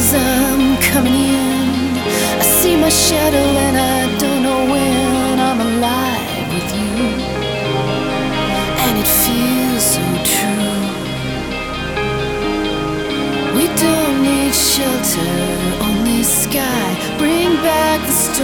as I'm coming in, I see my shadow and I don't know when I'm alive with you. And it feels so true. We don't need shelter, only sky